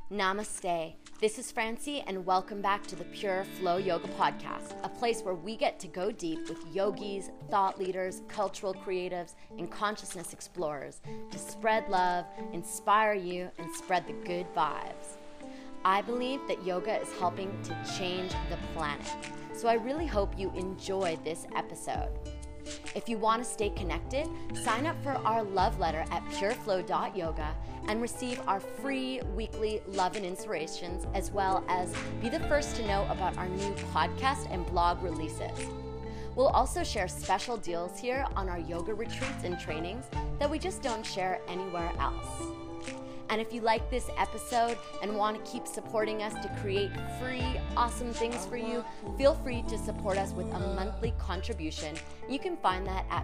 Namaste. This is Francie, and welcome back to the Pure Flow Yoga Podcast, a place where we get to go deep with yogis, thought leaders, cultural creatives, and consciousness explorers to spread love, inspire you, and spread the good vibes. I believe that yoga is helping to change the planet, so I really hope you enjoy this episode. If you want to stay connected, sign up for our love letter at pureflow.yoga and receive our free weekly love and inspirations, as well as be the first to know about our new podcast and blog releases. We'll also share special deals here on our yoga retreats and trainings that we just don't share anywhere else. And if you like this episode and want to keep supporting us to create free, awesome things for you, feel free to support us with a monthly contribution. You can find that at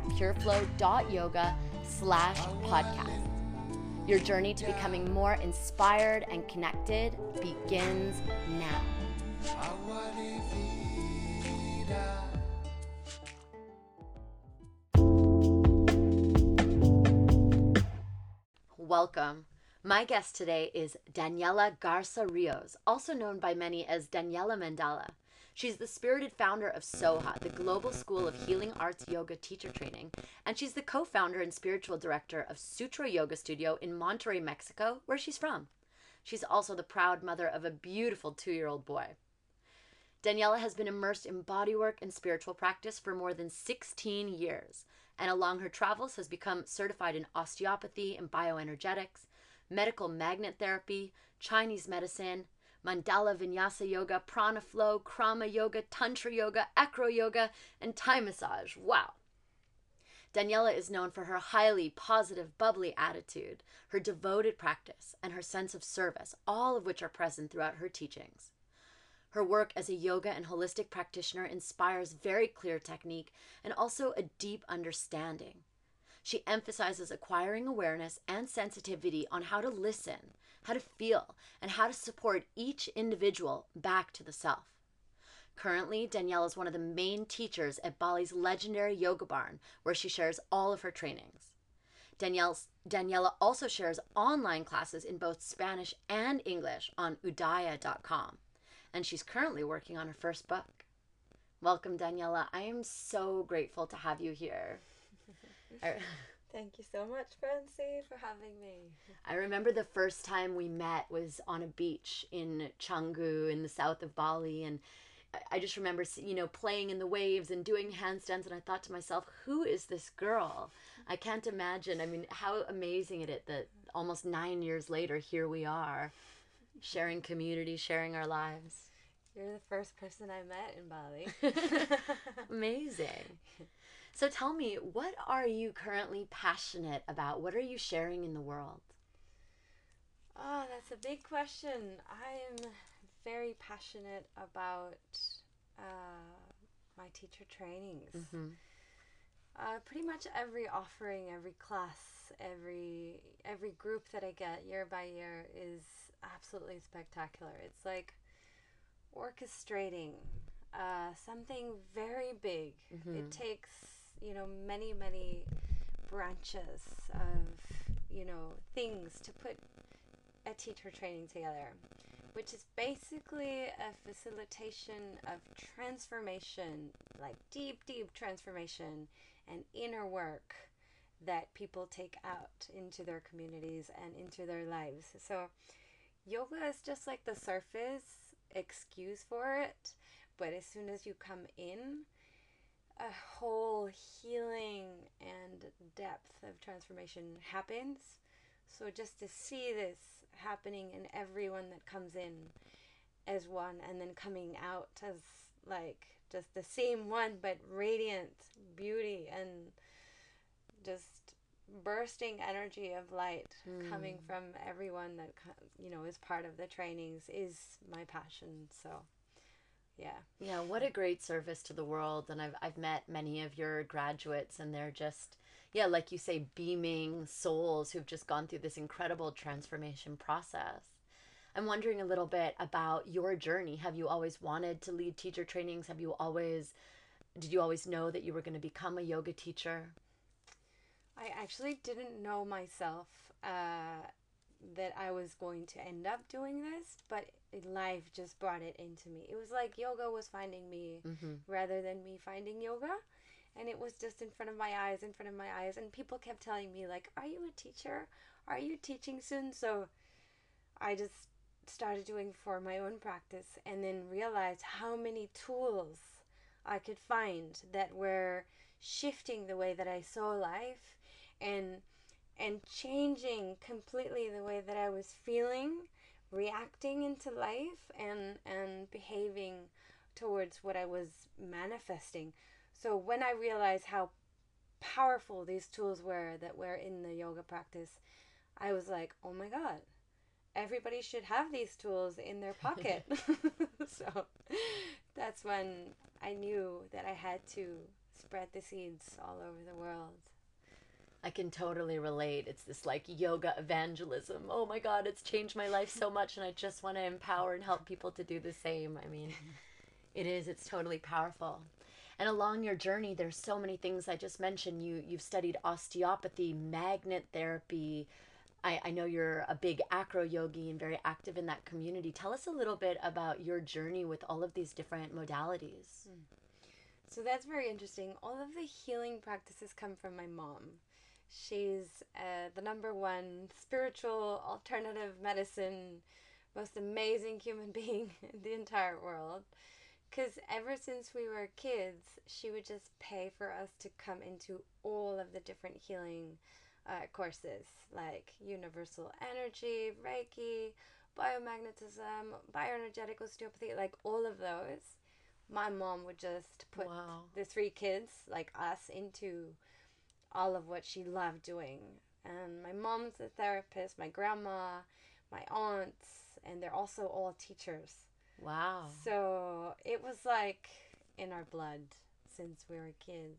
pureflow.yoga/podcast. Your journey to becoming more inspired and connected begins now. Welcome. My guest today is Daniela Garza Rios, also known by many as Daniela Mandala. She's the spirited founder of Soha, the global school of healing arts yoga teacher training, and she's the co-founder and spiritual director of Sutra Yoga Studio in Monterrey, Mexico, where she's from. She's also the proud mother of a beautiful 2-year-old boy. Daniela has been immersed in bodywork and spiritual practice for more than 16 years, and along her travels has become certified in osteopathy and bioenergetics, medical magnet therapy, Chinese medicine, mandala vinyasa yoga, prana flow, krama yoga, tantra yoga, acro yoga, and Thai massage. Wow. Daniela is known for her highly positive, bubbly attitude, her devoted practice, and her sense of service, all of which are present throughout her teachings. Her work as a yoga and holistic practitioner inspires very clear technique and also a deep understanding. She emphasizes acquiring awareness and sensitivity on how to listen, how to feel, and how to support each individual back to the self. Currently, Daniela is one of the main teachers at Bali's legendary Yoga Barn, where she shares all of her trainings. Daniela also shares online classes in both Spanish and English on udaya.com, and she's currently working on her first book. Welcome, Daniela. I am so grateful to have you here. Thank you so much, Francie, for having me. I remember the first time we met was on a beach in Canggu in the south of Bali, and I just remember, playing in the waves and doing handstands, and I thought to myself, who is this girl? I can't imagine. I mean, how amazing it is that almost 9 years later, here we are, sharing community, sharing our lives. You're the first person I met in Bali. Amazing. So tell me, what are you currently passionate about? What are you sharing in the world? Oh, that's a big question. I am very passionate about my teacher trainings. Mm-hmm. Pretty much every offering, every class, every group that I get year by year is absolutely spectacular. It's like orchestrating something very big. Mm-hmm. It takes many branches of things to put a teacher training together, which is basically a facilitation of transformation, like deep transformation and inner work that people take out into their communities and into their lives. So yoga is just like the surface excuse for it, but as soon as you come in, a whole healing and depth of transformation happens. So just to see this happening in everyone that comes in as one, and then coming out as like just the same one, but radiant beauty and just bursting energy of light coming from everyone that is part of the trainings is my passion. So yeah, what a great service to the world. And I've met many of your graduates, and they're just, like you say, beaming souls who've just gone through this incredible transformation process. I'm wondering a little bit about your journey. Have you always wanted to lead teacher trainings? Did you always know that you were going to become a yoga teacher? I actually didn't know myself that I was going to end up doing this, but life just brought it into me. It was like yoga was finding me rather than me finding yoga. And it was just in front of my eyes, in front of my eyes. And people kept telling me, like, are you a teacher? Are you teaching soon? So I just started doing for my own practice and then realized how many tools I could find that were shifting the way that I saw life and changing completely the way that I was feeling, reacting into life and behaving towards what I was manifesting. So when I realized how powerful these tools were that were in the yoga practice, I was like, oh my God, everybody should have these tools in their pocket. So that's when I knew that I had to spread the seeds all over the world. I can totally relate. It's this like yoga evangelism. Oh my God, it's changed my life so much, and I just want to empower and help people to do the same. I mean, it's totally powerful. And along your journey, there's so many things I just mentioned. You've studied osteopathy, magnet therapy. I know you're a big acro yogi and very active in that community. Tell us a little bit about your journey with all of these different modalities. So that's very interesting. All of the healing practices come from my mom. She's the number one spiritual alternative medicine, most amazing human being in the entire world. Because ever since we were kids, she would just pay for us to come into all of the different healing courses, like universal energy, Reiki, biomagnetism, bioenergetic osteopathy, like all of those. My mom would just put the three kids, like us, into all of what she loved doing. And my mom's a therapist, my grandma, my aunts, and they're also all teachers. Wow. So it was like in our blood since we were kids.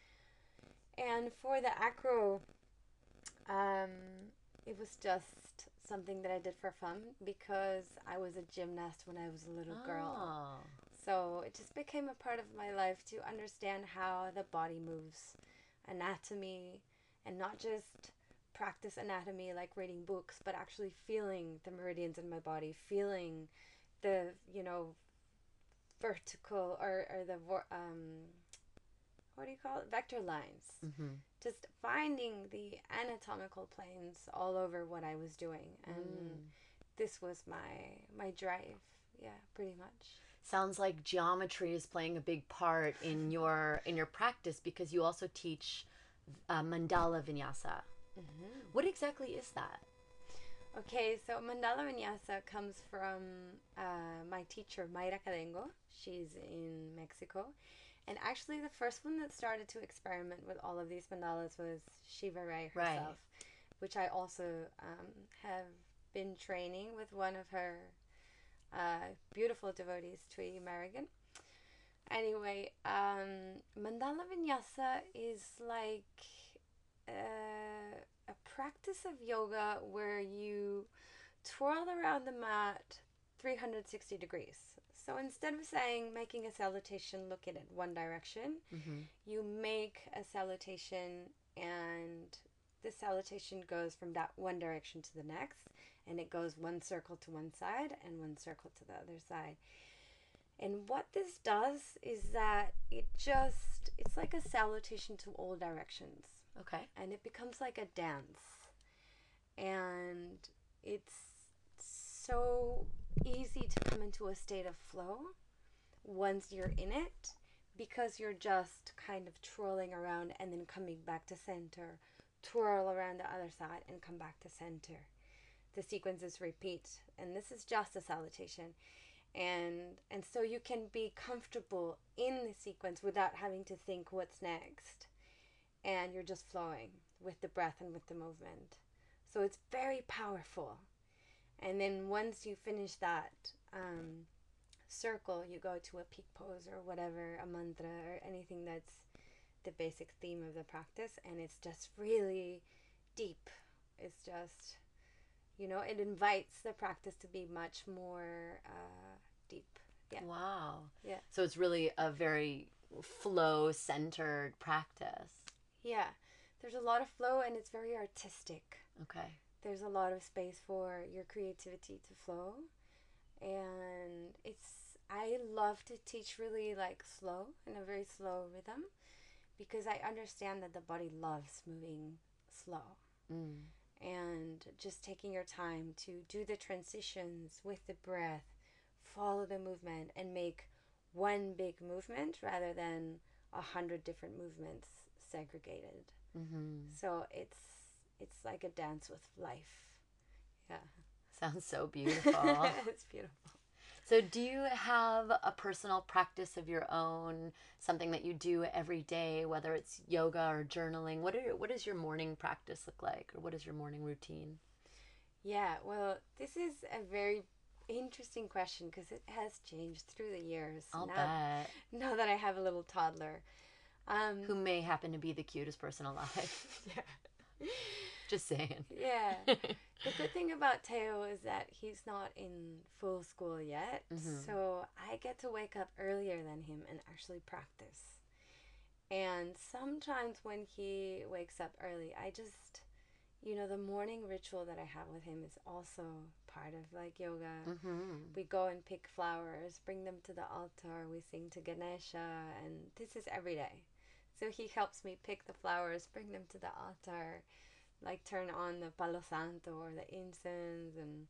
And for the acro, it was just something that I did for fun because I was a gymnast when I was a little girl. So it just became a part of my life to understand how the body moves, anatomy, and not just practice anatomy like reading books, but actually feeling the meridians in my body, feeling the, vertical or the, what do you call it? Vector lines. Just finding the anatomical planes all over what I was doing. And this was my drive. Yeah, pretty much. Sounds like geometry is playing a big part in your practice because you also teach mandala vinyasa. What exactly is that? Okay, so mandala vinyasa comes from my teacher, Mayra Cadengo. She's in Mexico. And actually the first one that started to experiment with all of these mandalas was Shiva Rai herself, which I also have been training with one of her beautiful devotees, Tweety Marigan. Anyway, mandala vinyasa is like a practice of yoga where you twirl around the mat 360 degrees. So instead of making a salutation, look at it one direction, you make a salutation and the salutation goes from that one direction to the next, and it goes one circle to one side and one circle to the other side. And what this does is that it's like a salutation to all directions. Okay. And it becomes like a dance. And it's so easy to come into a state of flow once you're in it, because you're just kind of twirling around and then coming back to center, twirl around the other side and come back to center. The sequences repeat, and this is just a salutation. And so you can be comfortable in the sequence without having to think what's next. And you're just flowing with the breath and with the movement. So it's very powerful. And then once you finish that circle, you go to a peak pose or whatever, a mantra or anything that's the basic theme of the practice. And it's just really deep. It's just, it invites the practice to be much more deep. Yeah. Wow. Yeah. So it's really a very flow-centered practice. Yeah. There's a lot of flow and it's very artistic. Okay. there's a lot of space for your creativity to flow. And I love to teach really like slow, in a very slow rhythm, because I understand that the body loves moving slow. Mm. And just taking your time to do the transitions with the breath, follow the movement, and make one big movement rather than 100 different movements segregated. Mm-hmm. So it's like a dance with life. Yeah. Sounds so beautiful. It's beautiful. So do you have a personal practice of your own, something that you do every day, whether it's yoga or journaling? What does your morning practice look like, or what is your morning routine? Yeah, well, this is a very interesting question because it has changed through the years. I'll bet. Now that I have a little toddler. Who may happen to be the cutest person alive. Yeah. Just saying. Yeah. The good thing about Teo is that he's not in full school yet. Mm-hmm. So I get to wake up earlier than him and actually practice. And sometimes when he wakes up early, I just, the morning ritual that I have with him is also part of like yoga. Mm-hmm. We go and pick flowers, bring them to the altar, we sing to Ganesha, and this is every day. So he helps me pick the flowers, bring them to the altar, like turn on the Palo Santo or the incense, and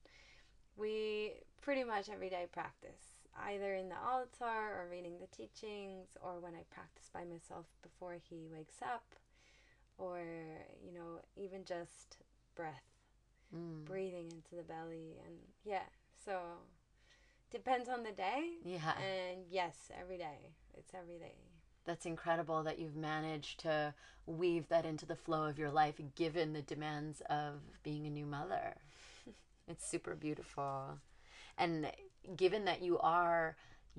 we pretty much every day practice, either in the altar or reading the teachings, or when I practice by myself before he wakes up, or, even just breath, breathing into the belly. And yeah, so depends on the day. Yeah. And yes, every day. It's every day. That's incredible that you've managed to weave that into the flow of your life, given the demands of being a new mother. It's super beautiful. And given that you are,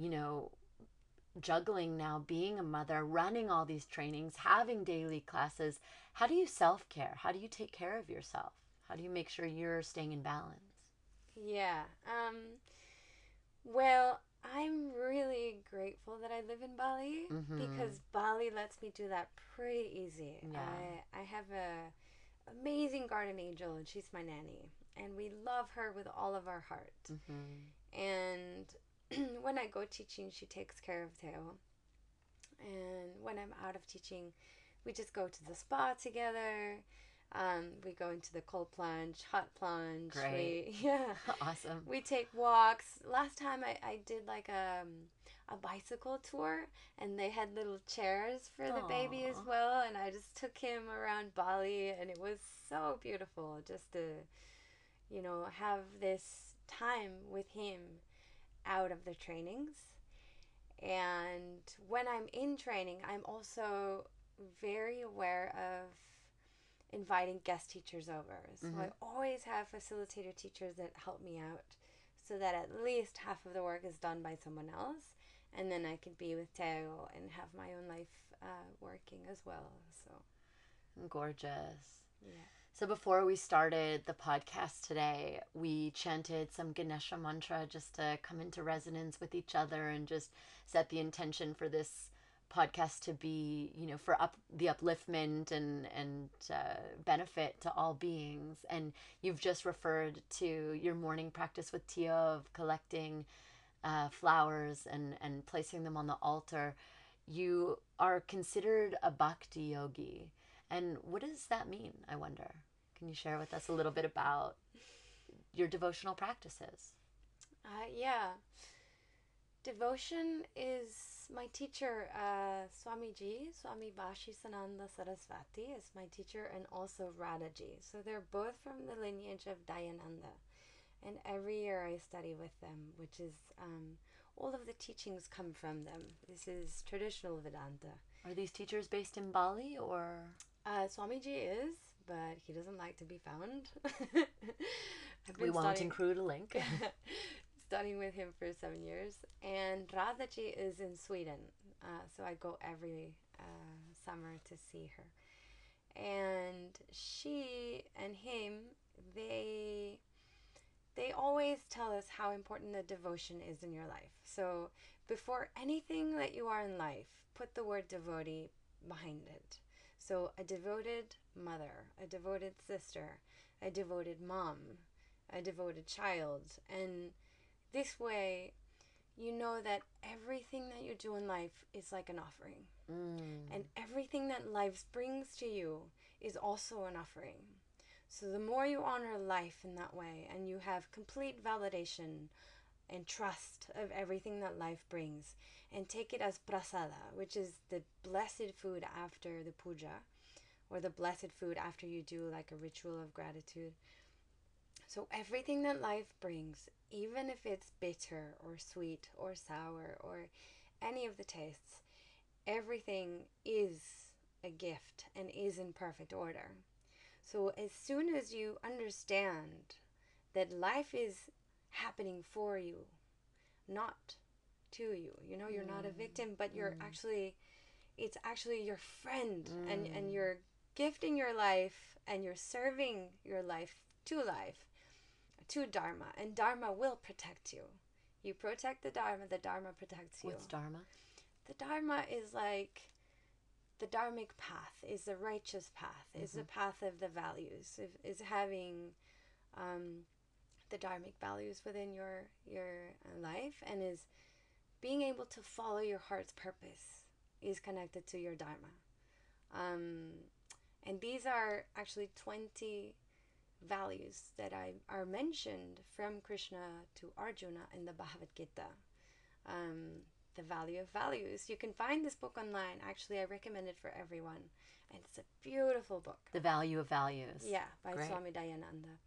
juggling now, being a mother, running all these trainings, having daily classes, how do you self-care? How do you take care of yourself? How do you make sure you're staying in balance? Yeah. Well, I'm really grateful that I live in Bali, because Bali lets me do that pretty easy. Yeah. I have a amazing guardian angel, and she's my nanny, and we love her with all of our heart. And when I go teaching, she takes care of Teo. And when I'm out of teaching, we just go to the spa together. We go into the cold plunge, hot plunge. Great. Awesome. We take walks. Last time I did like a bicycle tour, and they had little chairs for the baby as well. And I just took him around Bali, and it was so beautiful just to, have this time with him out of the trainings. And when I'm in training, I'm also very aware of inviting guest teachers over. So I always have facilitator teachers that help me out, so that at least half of the work is done by someone else, and then I can be with Teo and have my own life working as well. So gorgeous. yeah. So before we started the podcast today, we chanted some Ganesha mantra just to come into resonance with each other and just set the intention for this podcast to be, for the upliftment and benefit to all beings. And you've just referred to your morning practice with Tia of collecting flowers and placing them on the altar. You are considered a bhakti yogi. And what does that mean, I wonder? Can you share with us a little bit about your devotional practices? Yeah. Devotion is my teacher, Swamiji, Swami Vashisananda Sarasvati is my teacher, and also Radhaji. So they're both from the lineage of Dayananda. And every year I study with them, which is, all of the teachings come from them. This is traditional Vedanta. Are these teachers based in Bali, or? Swamiji is, but he doesn't like to be found. We won't include a link. Studying with him for 7 years. And Radhaji is in Sweden, so I go every summer to see her. And she and him, they always tell us how important the devotion is in your life. So before anything that you are in life, put the word devotee behind it. So a devoted mother, a devoted sister, a devoted mom, a devoted child. And this way, you know that everything that you do in life is like an offering. And everything that life brings to you is also an offering. So the more you honor life in that way, and you have complete validation and trust of everything that life brings, and take it as prasada, which is the blessed food after the puja, or the blessed food after you do like a ritual of gratitude. So everything that life brings, even if it's bitter or sweet or sour or any of the tastes, everything is a gift and is in perfect order. So as soon as you understand that life is happening for you, not to you, you're not a victim, but you're actually, it's actually your friend, and you're gifting your life, and you're serving your life, to Dharma, and Dharma will protect you. You protect the Dharma protects you. What's Dharma? The Dharma is like the Dharmic path, is the righteous path, is the path of the values, is having the Dharmic values within your life, and is being able to follow your heart's purpose is connected to your Dharma. And these are actually 20 values that are mentioned from Krishna to Arjuna in the Bhagavad Gita. The Value of Values. You can find this book online. Actually, I recommend it for everyone. And it's a beautiful book. The Value of Values. Yeah, by Great. Swami Dayananda.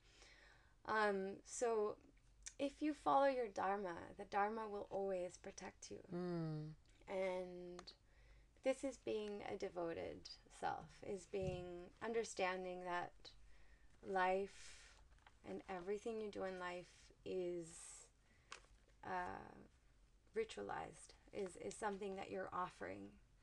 So if you follow your Dharma, the Dharma will always protect you. And this is being a devoted self, is being understanding that life and everything you do in life is ritualized, is something that you're offering.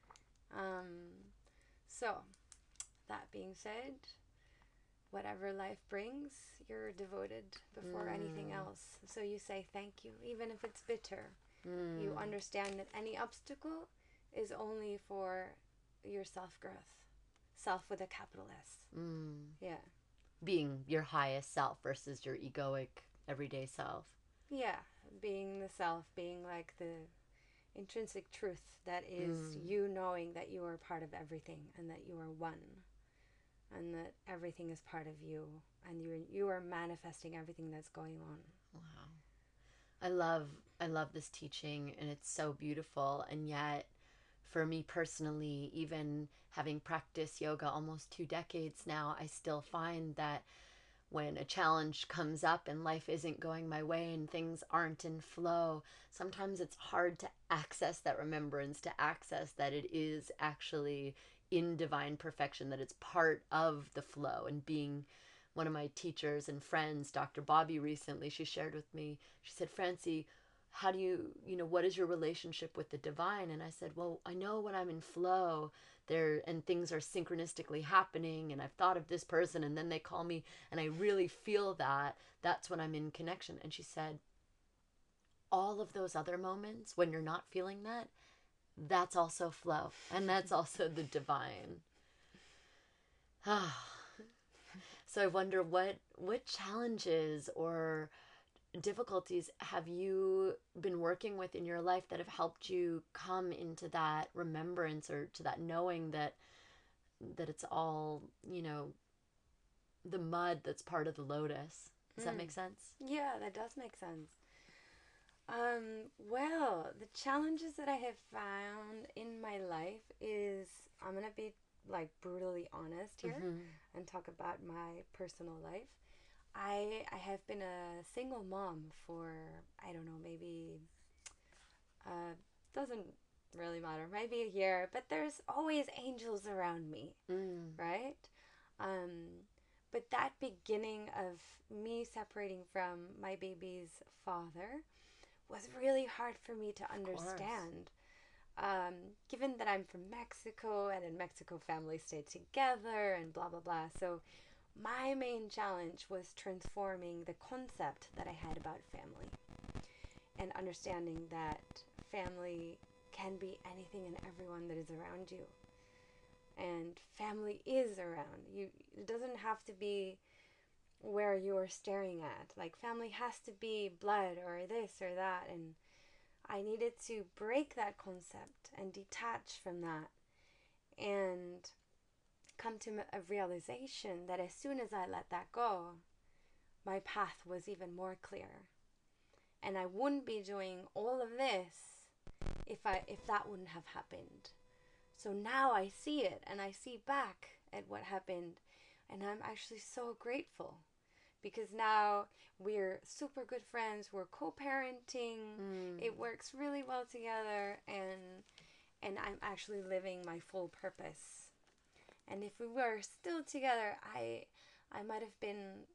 So that being said, whatever life brings, you're devoted before anything else. So you say thank you, even if it's bitter. You understand that any obstacle is only for your self-growth. Self with a capital S. Yeah. Being your highest self versus your egoic everyday self. Yeah. Being the self, being like the intrinsic truth that is you knowing that you are part of everything, and that you are one, and that everything is part of you, and you are manifesting everything that's going on. Wow. I love this teaching, and it's so beautiful. And yet, for me personally, even having practiced yoga almost 2 decades now, I still find that when a challenge comes up and life isn't going my way and things aren't in flow, sometimes it's hard to access that remembrance, to access that it is actually in divine perfection, that it's part of the flow. And being one of my teachers and friends, Dr. Bobby, recently, she shared with me, she said, Francie, how do you what is your relationship with the divine? And I said, well, I know when I'm in flow there and things are synchronistically happening, and I've thought of this person and then they call me and I really feel that, that's when I'm in connection. And she said, all of those other moments when you're not feeling that, that's also flow, and that's also the divine. So I wonder what challenges or difficulties have you been working with in your life that have helped you come into that remembrance, or to that knowing that it's all, the mud that's part of the lotus. Does that make sense? Yeah, that does make sense. Well, the challenges that I have found in my life is, I'm going to be like brutally honest here and talk about my personal life. I have been a single mom for, I don't know, maybe, doesn't really matter, maybe a year, but there's always angels around me, right? But that beginning of me separating from my baby's father was really hard for me to understand. Given that I'm from Mexico, and in Mexico families stay together and blah, blah, blah. So my main challenge was transforming the concept that I had about family, and understanding that family can be anything and everyone that is around you. and family is around you. It doesn't have to be where you're staring at. Like, family has to be blood or this or that. And I needed to break that concept and detach from that and come to a realization that as soon as I let that go, my path was even more clear. And I wouldn't be doing all of this if that wouldn't have happened. So now I see it, and I see back at what happened, and I'm actually so grateful, because now we're super good friends, we're co-parenting, it works really well together, and I'm actually living my full purpose. And if we were still together, I might have been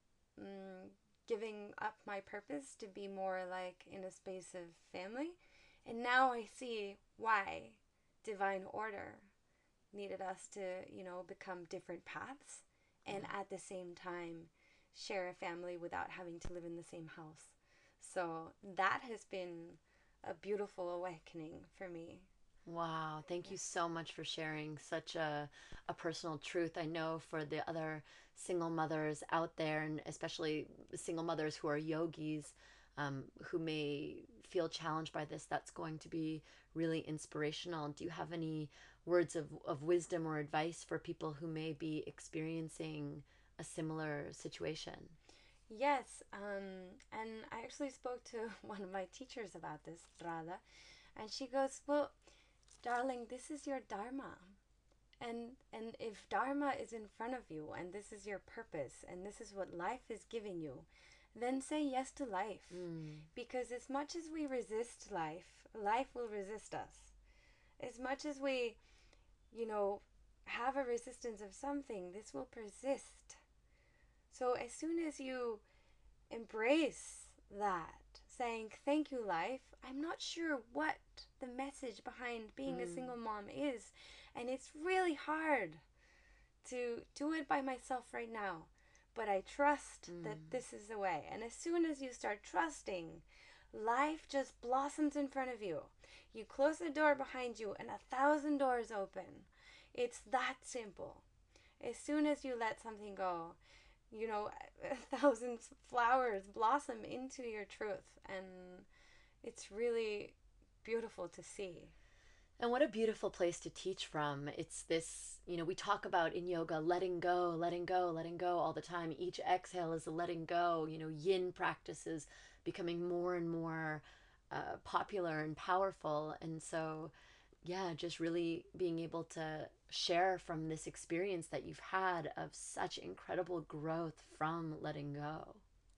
giving up my purpose to be more like in a space of family. And now I see why divine order needed us to, become different paths and at the same time share a family without having to live in the same house. So that has been a beautiful awakening for me. Wow, thank you so much for sharing such a personal truth. I know for the other single mothers out there, and especially single mothers who are yogis, who may feel challenged by this, that's going to be really inspirational. Do you have any words of wisdom or advice for people who may be experiencing a similar situation? Yes, and I actually spoke to one of my teachers about this, Radha, and she goes, well, darling, this is your dharma. And if dharma is in front of you, and this is your purpose, and this is what life is giving you, then say yes to life. Because as much as we resist life, life will resist us. As much as we, have a resistance of something, this will persist. So as soon as you embrace that, saying, thank you, life, I'm not sure what the message behind being a single mom is. And it's really hard to do it by myself right now. But I trust that this is the way. And as soon as you start trusting, life just blossoms in front of you. You close the door behind you and 1,000 doors open. It's that simple. As soon as you let something go, 1,000 flowers blossom into your truth. And it's really beautiful to see. And what a beautiful place to teach from. It's this, we talk about in yoga, letting go, letting go, letting go all the time. Each exhale is a letting go. Yin practices becoming more and more popular and powerful. And so, yeah, just really being able to share from this experience that you've had of such incredible growth from letting go.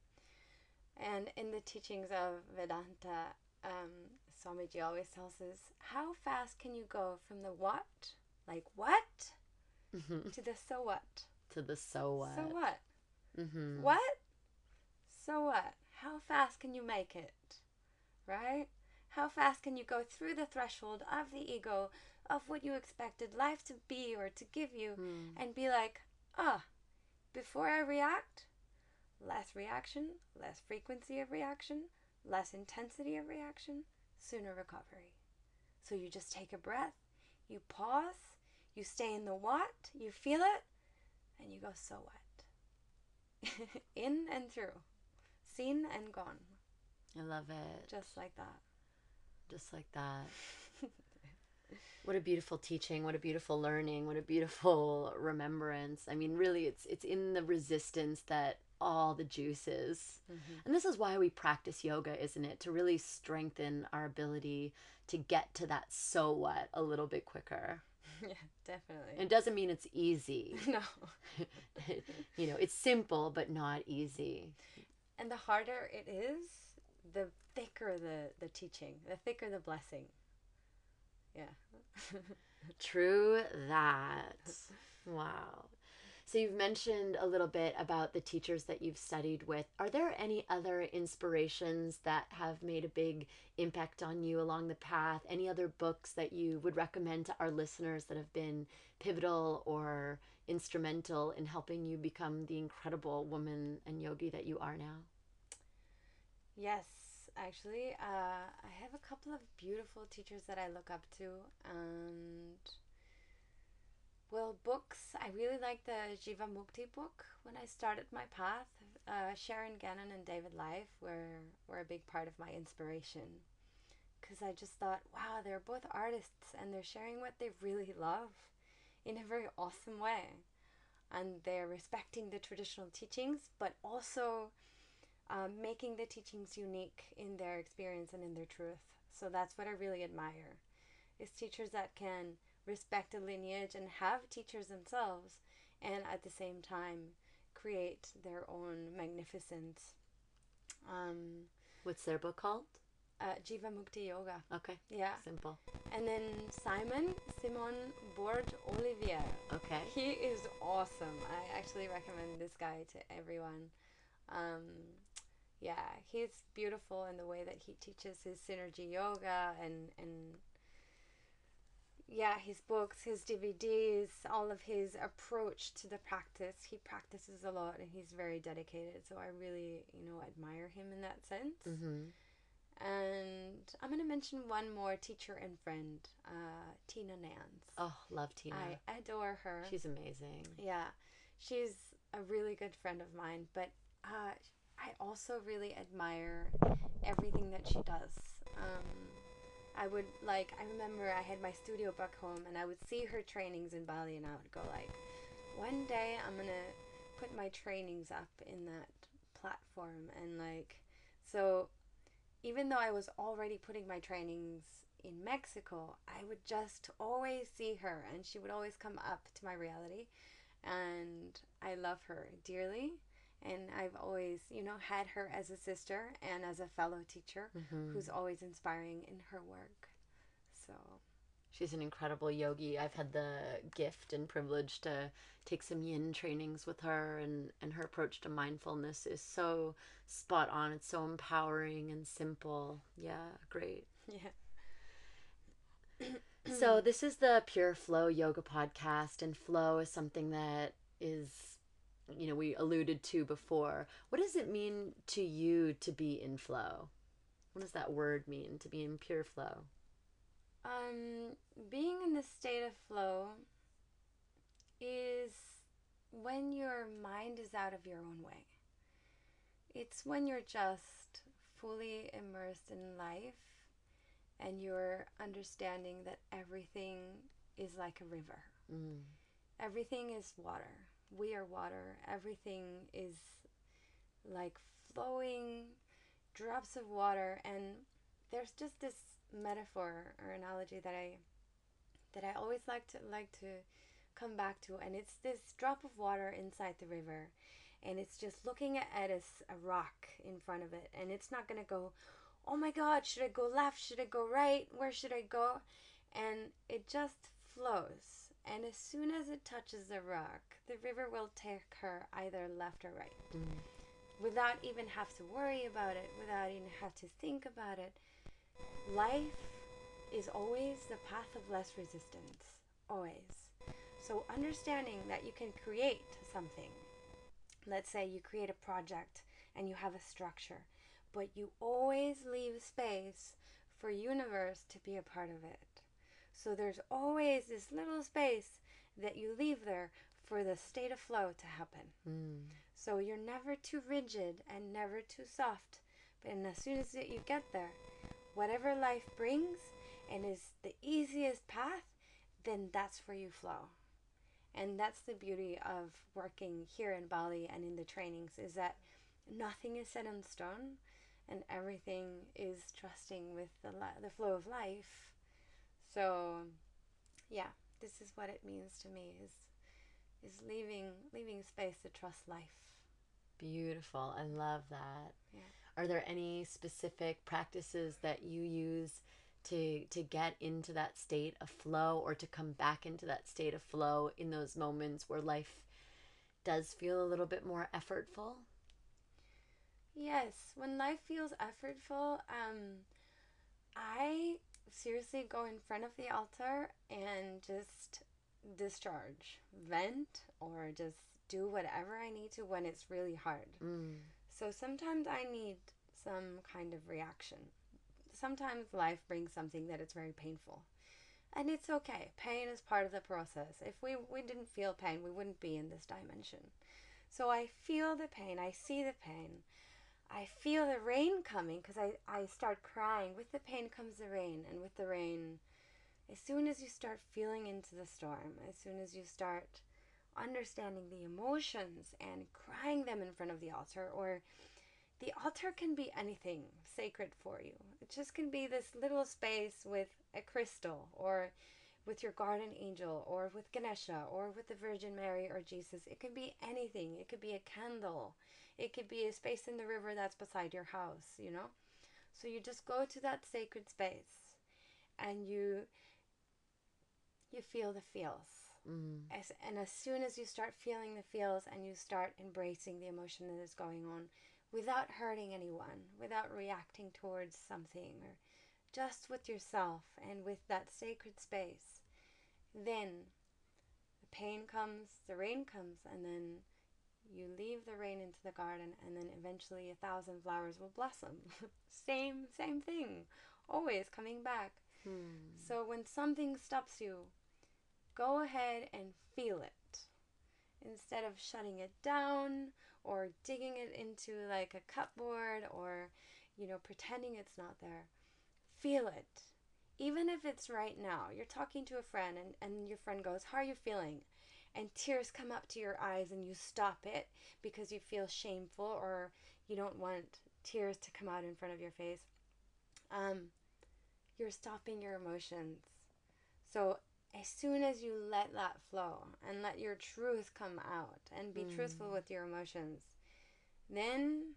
And in the teachings of Vedanta, Swamiji always tells us, how fast can you go from the what, like what, to the so what? To the so what. So what? What? So what? How fast can you make it? Right? How fast can you go through the threshold of the ego, of what you expected life to be or to give you, and be like, before I react, less reaction, less frequency of reaction, less intensity of reaction, sooner recovery. So you just take a breath, you pause, you stay in the what, you feel it, and you go, so what? In and through. Seen and gone. I love it. Just like that. Just like that. What a beautiful teaching. What a beautiful learning. What a beautiful remembrance. I mean, really, it's in the resistance that all the juice is. And this is why we practice yoga, isn't it? To really strengthen our ability to get to that so what a little bit quicker. Yeah, definitely. It doesn't mean it's easy. No. It's simple, but not easy. And the harder it is, the thicker the teaching, the thicker the blessing. Yeah. True that. Wow. So you've mentioned a little bit about the teachers that you've studied with. Are there any other inspirations that have made a big impact on you along the path? Any other books that you would recommend to our listeners that have been pivotal or instrumental in helping you become the incredible woman and yogi that you are now? Yes, actually, I have a couple of beautiful teachers that I look up to, and well, books, I really like the Jiva Mukti book when I started my path. Sharon Gannon and David Life were a big part of my inspiration, because I just thought, wow, they're both artists and they're sharing what they really love in a very awesome way. And they're respecting the traditional teachings, but also making the teachings unique in their experience and in their truth. So that's what I really admire, is teachers that can respect a lineage and have teachers themselves, and at the same time create their own magnificent. What's their book called? Jiva Mukti Yoga. Okay. Yeah. Simple. And then Simon Bourge Olivier. Okay. He is awesome. I actually recommend this guy to everyone. Yeah, he's beautiful in the way that he teaches his synergy yoga and yeah, his books, his DVDs, all of his approach to the practice. He practices a lot and he's very dedicated. So I really, admire him in that sense. Mm-hmm. And I'm going to mention one more teacher and friend, Tina Nance. Oh, love Tina. I adore her. She's amazing. Yeah, she's a really good friend of mine, but I also really admire everything that she does. I remember I had my studio back home and I would see her trainings in Bali and I would go like, one day I'm going to put my trainings up in that platform. And so even though I was already putting my trainings in Mexico, I would just always see her and she would always come up to my reality. And I love her dearly. And I've always, had her as a sister and as a fellow teacher who's always inspiring in her work. So she's an incredible yogi. I've had the gift and privilege to take some yin trainings with her, and her approach to mindfulness is so spot on. It's so empowering and simple. Yeah, great. Yeah. So this is the Pure Flow Yoga podcast, and flow is something that is, we alluded to before. What does it mean to you to be in flow? What does that word mean, to be in pure flow? Being in the state of flow is when your mind is out of your own way. It's when you're just fully immersed in life and you're understanding that everything is like a river. Everything is water. We are water. Everything is like flowing drops of water, and there's just this metaphor or analogy that I always like to come back to, and it's this drop of water inside the river, and it's just looking at a rock in front of it, and it's not gonna go, oh my god, should I go left, should I go right, where should I go? And it just flows. And as soon as it touches the rock, the river will take her either left or right. Without even have to worry about it, without even have to think about it. Life is always the path of less resistance. Always. So understanding that you can create something. Let's say you create a project and you have a structure, but you always leave space for universe to be a part of it. So there's always this little space that you leave there for the state of flow to happen. So you're never too rigid and never too soft. But as soon as you get there, whatever life brings and is the easiest path, then that's where you flow. And that's the beauty of working here in Bali and in the trainings, is that nothing is set in stone and everything is trusting with the flow of life. So, yeah, this is what it means to me, is leaving space to trust life. Beautiful. I love that. Yeah. Are there any specific practices that you use to get into that state of flow, or to come back into that state of flow in those moments where life does feel a little bit more effortful? Yes, when life feels effortful, I seriously go in front of the altar and just discharge, vent, or just do whatever I need to when it's really hard. So sometimes I need some kind of reaction. Sometimes life brings something that is very painful. And it's okay. Pain is part of the process. If we didn't feel pain, we wouldn't be in this dimension. So I feel the pain. I see the pain. I feel the rain coming because I start crying. With the pain comes the rain. And with the rain, as soon as you start feeling into the storm, as soon as you start understanding the emotions and crying them in front of the altar, or the altar can be anything sacred for you. It just can be this little space with a crystal, or with your guardian angel, or with Ganesha, or with the Virgin Mary or Jesus. It can be anything. It could be a candle. It could be a space in the river that's beside your house, you know? So you just go to that sacred space and you feel the feels. And as soon as you start feeling the feels and you start embracing the emotion that is going on without hurting anyone, without reacting towards something, or just with yourself and with that sacred space, then the pain comes, the rain comes, and then you leave the rain into the garden, and then eventually 1,000 flowers will blossom. same thing, always coming back. So when something stops you, go ahead and feel it. Instead of shutting it down or digging it into like a cupboard, or, pretending it's not there. Feel it. Even if it's right now. You're talking to a friend and your friend goes, "How are you feeling?" And tears come up to your eyes and you stop it because you feel shameful, or you don't want tears to come out in front of your face. You're stopping your emotions. So as soon as you let that flow and let your truth come out and be truthful with your emotions, then,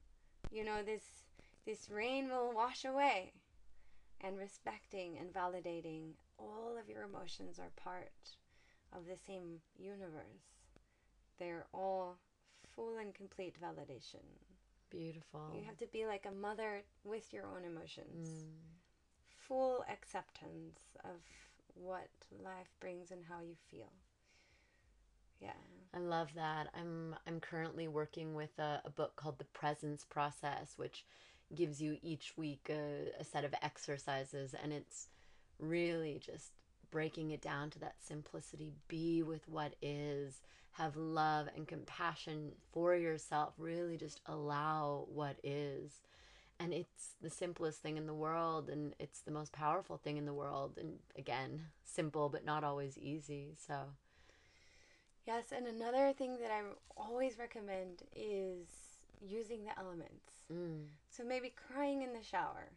this rain will wash away. And respecting and validating all of your emotions are part of the same universe. They're all full and complete validation. Beautiful. You have to be like a mother with your own emotions. Full acceptance of what life brings and how you feel. Yeah. I love that. I'm currently working with a book called The Presence Process, which gives you each week a set of exercises, and it's really just breaking it down to that simplicity. Be with what is, have love and compassion for yourself, really just allow what is. And it's the simplest thing in the world, and it's the most powerful thing in the world. And again, simple but not always easy. So yes, and another thing that I always recommend is using the elements. So maybe crying in the shower,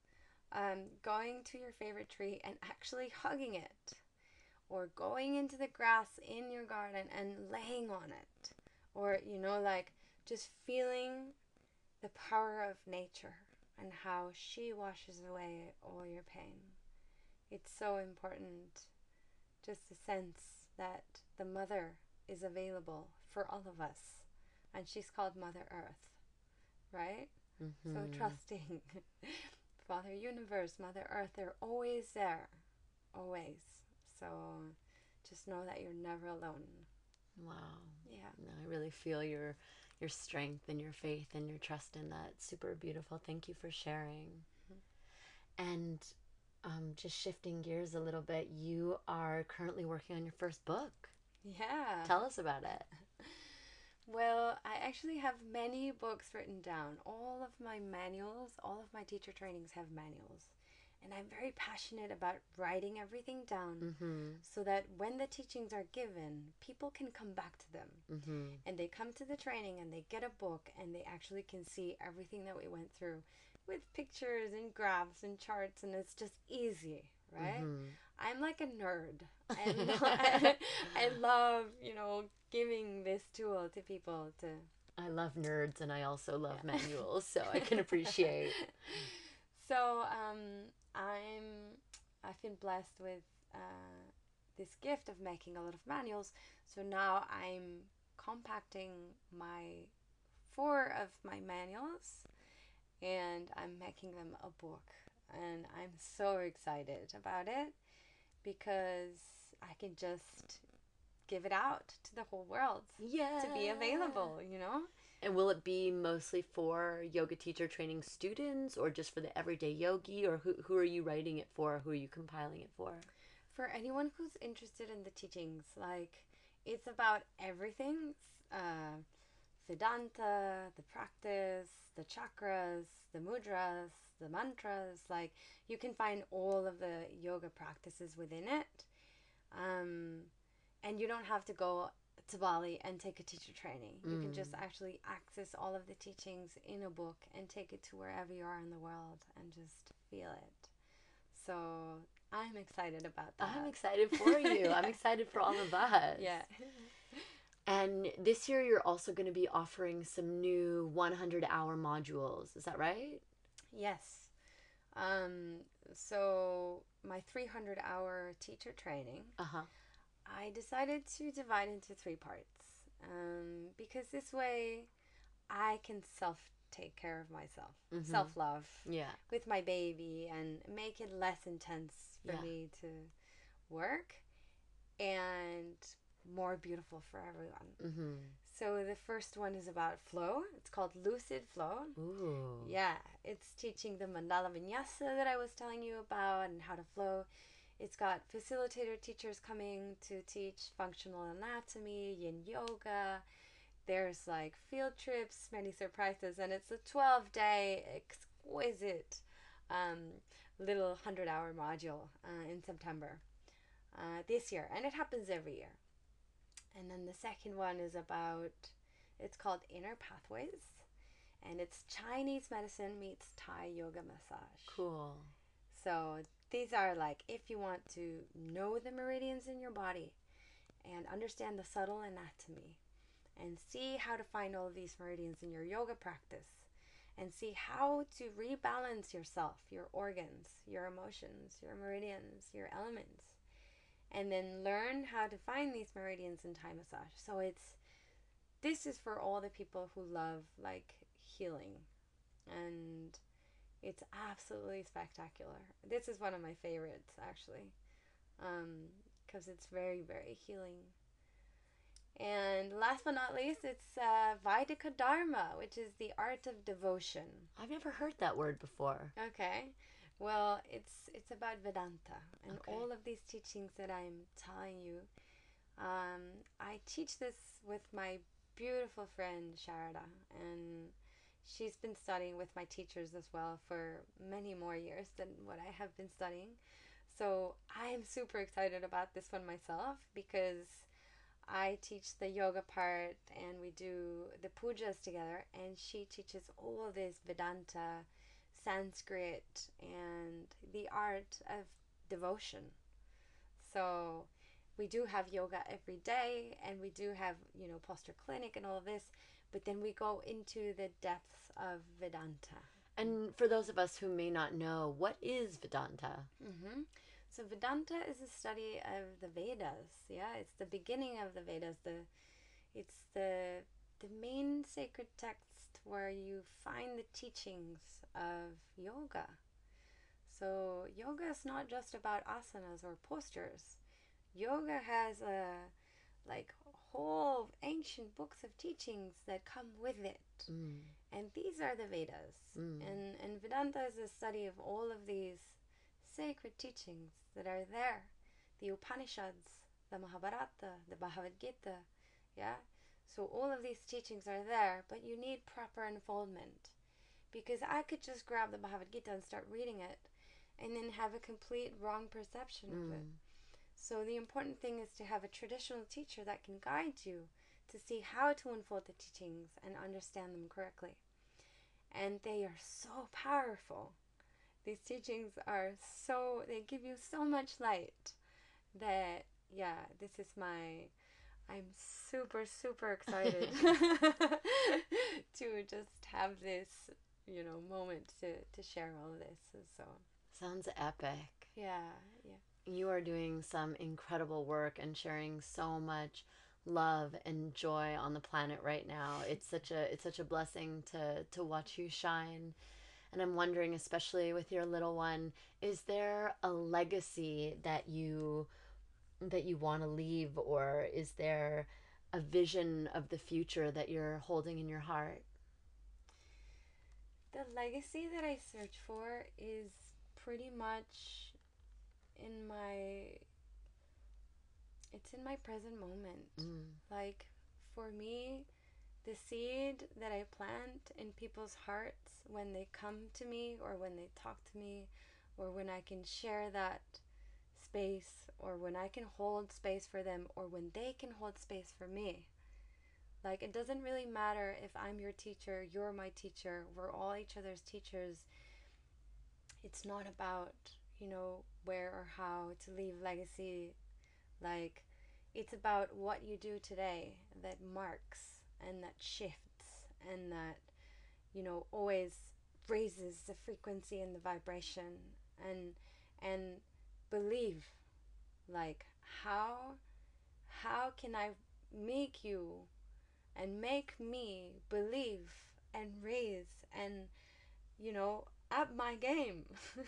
going to your favorite tree and actually hugging it, or going into the grass in your garden and laying on it, or, just feeling the power of nature and how she washes away all your pain. It's so important, just a sense that the mother is available for all of us, and she's called Mother Earth. Right? So trusting Father Universe, Mother Earth, they're always there. Always. So just know that you're never alone. wow. Yeah. No, I really feel your strength and your faith and your trust in that. Super beautiful. Thank you for sharing. And just shifting gears a little bit, you are currently working on your first book. Yeah. Tell us about it. Well, I actually have many books written down. All of my manuals, all of my teacher trainings have manuals. And I'm very passionate about writing everything down so that when the teachings are given, people can come back to them. And they come to the training and they get a book and they actually can see everything that we went through with pictures and graphs and charts, and it's just easy, right? I'm like a nerd. And I love, giving this tool to people to... I love nerds, and I also love manuals, so I can appreciate. So I've been blessed with this gift of making a lot of manuals. So now I'm compacting 4 of my manuals, and I'm making them a book. And I'm so excited about it because I can just give it out to the whole world to be available, And will it be mostly for yoga teacher training students, or just for the everyday yogi, or who are you writing it for? Who are you compiling it for? for anyone who's interested in the teachings, like it's about everything. Uh, Vedanta, the practice, the chakras, the mudras, the mantras. Like you can find all of the yoga practices within it. And you don't have to go to Bali and take a teacher training. You can just actually access all of the teachings in a book and take it to wherever you are in the world and just feel it. So I'm excited about that. I'm excited for you. I'm excited for all of us. Yeah. And this year you're also going to be offering some new 100-hour modules. Is that right? Yes. So my 300-hour teacher training, I decided to divide into 3 parts. Because this way I can take care of myself, self-love, with my baby, and make it less intense for me to work and more beautiful for everyone. So the first one is about flow. It's called Lucid Flow. Ooh. Yeah, it's teaching the mandala vinyasa that I was telling you about and how to flow. It's got facilitator teachers coming to teach functional anatomy, yin yoga. There's like field trips, many surprises, and it's a 12-day exquisite little 100-hour module in September this year, and it happens every year. And then the second one is it's called Inner Pathways, and it's Chinese medicine meets Thai yoga massage. Cool. So these are like if you want to know the meridians in your body and understand the subtle anatomy and see how to find all of these meridians in your yoga practice and see how to rebalance yourself, your organs, your emotions, your meridians, your elements, and then learn how to find these meridians in Thai massage. So this is for all the people who love like healing, and it's absolutely spectacular. This is one of my favorites actually, because it's very, very healing. And last but not least, it's Vaidika Dharma, which is the art of devotion. I've never heard that word before. Okay. Well, it's about Vedanta and all of these teachings that I'm telling you. I teach this with my beautiful friend Sharada, and she's been studying with my teachers as well for many more years than what I have been studying. So I am super excited about this one myself because I teach the yoga part and we do the pujas together, and she teaches all of this Vedanta, Sanskrit, and the art of devotion. So we do have yoga every day, and we do have, posture clinic and all of this, but then we go into the depths of Vedanta. And for those of us who may not know, what is Vedanta? So Vedanta is a study of the Vedas. Yeah, it's the beginning of the Vedas. It's the main sacred text where you find the teachings of yoga. So yoga is not just about asanas or postures. Yoga has a whole ancient books of teachings that come with it. And these are the Vedas. And Vedanta is a study of all of these sacred teachings that are there. The Upanishads, the Mahabharata, the Bhagavad Gita. Yeah? So all of these teachings are there, but you need proper unfoldment. Because I could just grab the Bhagavad Gita and start reading it and then have a complete wrong perception of it. So the important thing is to have a traditional teacher that can guide you to see how to unfold the teachings and understand them correctly. And they are so powerful. These teachings they give you so much light that, I'm super, super excited to just have this, moment to share all of this. So sounds epic. Yeah. You are doing some incredible work and sharing so much love and joy on the planet right now. It's such a blessing to watch you shine. And I'm wondering, especially with your little one, is there a legacy that you want to leave, or is there a vision of the future that you're holding in your heart? The legacy that I search for is pretty much in my It's in my present moment. Mm. Like, for me, the seed that I plant in people's hearts when they come to me or when they talk to me or when I can share that space or when I can hold space for them or when they can hold space for me. Like, it doesn't really matter if I'm your teacher, you're my teacher, we're all each other's teachers. It's not about, where or how to leave legacy. Like, it's about what you do today that marks and that shifts and that, always raises the frequency and the vibration and believe. Like, how can I make you and make me believe and raise and, up my game?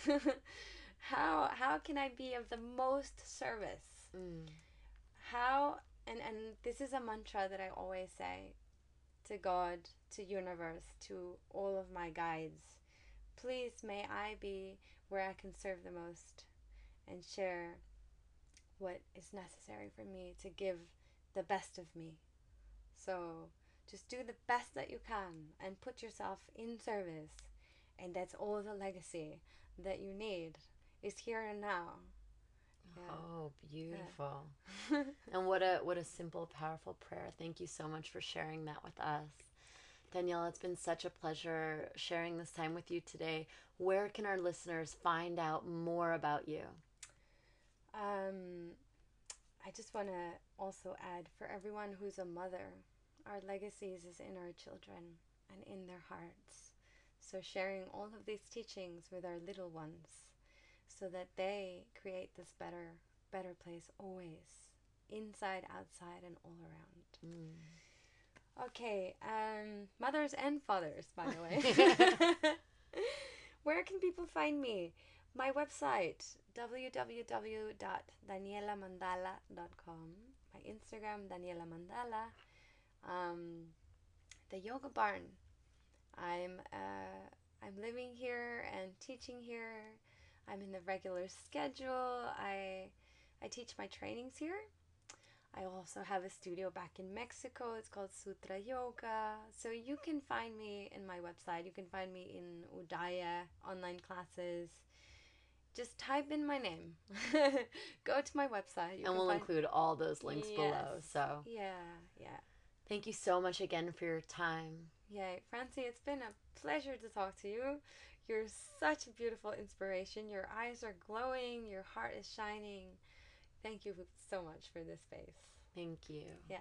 How can I be of the most service? How, and this is a mantra that I always say to God, to universe, to all of my guides. Please may I be where I can serve the most and share what is necessary for me to give the best of me. So just do the best that you can and put yourself in service, and that's all the legacy that you need is here and now. Yeah. Oh, beautiful. Yeah. And what a simple, powerful prayer. Thank you so much for sharing that with us. Daniela, it's been such a pleasure sharing this time with you today. Where can our listeners find out more about you? I just want to also add, for everyone who's a mother, our legacies is in our children and in their hearts. So sharing all of these teachings with our little ones so that they create this better place always, inside, outside, and all around. Okay, mothers and fathers, by the way. Where can people find me? My website, www.danielamandala.com. My Instagram, Daniela Mandala. The Yoga Barn. I'm living here and teaching here. I'm in the regular schedule. I teach my trainings here. I also have a studio back in Mexico. It's called Sutra Yoga. So you can find me in my website. You can find me in Udaya online classes. Just type in my name. Go to my website. And we'll include all those links below. So yeah. Thank you so much again for your time. Yay. Francie, it's been a pleasure to talk to you. You're such a beautiful inspiration. Your eyes are glowing. Your heart is shining. Thank you so much for this space. Thank you. Yeah.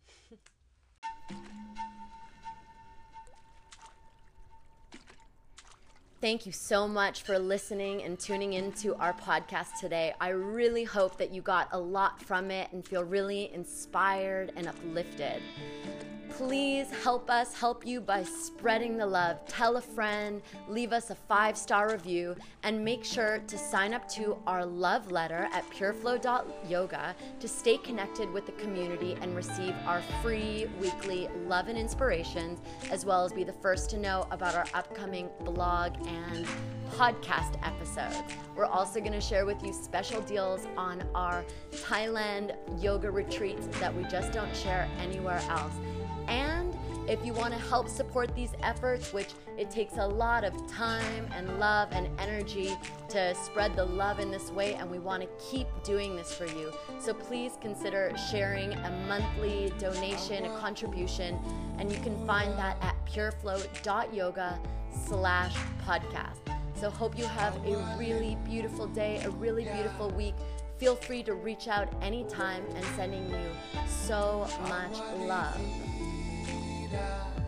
Thank you so much for listening and tuning into our podcast today. I really hope that you got a lot from it and feel really inspired and uplifted. Please help us help you by spreading the love. Tell a friend, leave us a 5-star review, and make sure to sign up to our love letter at pureflow.yoga to stay connected with the community and receive our free weekly love and inspirations, as well as be the first to know about our upcoming blog and podcast episodes. We're also going to share with you special deals on our Thailand yoga retreats that we just don't share anywhere else. And if you want to help support these efforts, which it takes a lot of time and love and energy to spread the love in this way, and we want to keep doing this for you. So please consider sharing a monthly donation, a contribution, and you can find that at pureflow.yoga/podcast. So hope you have a really beautiful day, a really beautiful week. Feel free to reach out anytime, and sending you so much love.